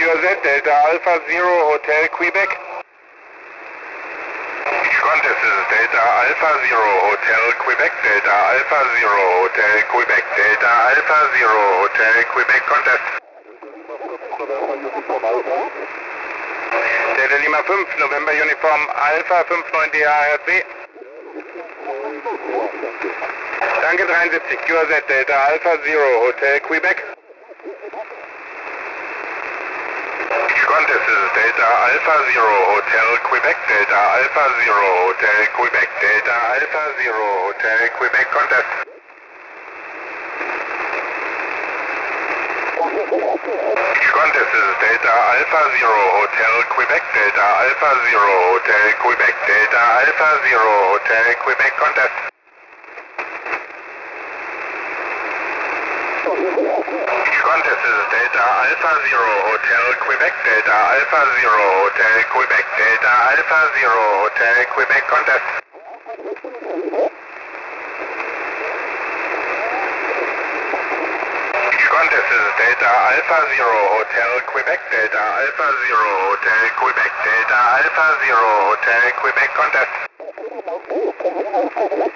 Secure Z, Delta Alpha Zero Hotel Quebec. Qantas is Delta Alpha Zero Hotel Quebec, Delta Alpha Zero Hotel Quebec, Delta Alpha Zero Hotel Quebec, Qantas. Delta Lima 5, November Uniform Alpha 59 DHRC. Danke 73, QRZ, Delta Alpha Zero Hotel Quebec. Qantas is Delta Alpha Zero Hotel Quebec, Delta Alpha Zero Hotel Quebec, Delta Alpha Zero Hotel Quebec, Qantas. Qantas is Delta Alpha Zero Hotel Quebec, Delta Alpha Zero Hotel Quebec, Delta Alpha Zero Hotel Quebec, Qantas. Qantas is Delta Alpha Zero Hotel Quebec, Delta Alpha Zero Hotel Quebec, Delta Alpha Zero Hotel Quebec, Qantas. Qantas is Delta Alpha Zero Hotel Quebec, Delta Alpha Zero Hotel Quebec, Delta Alpha Zero Hotel Quebec, Qantas.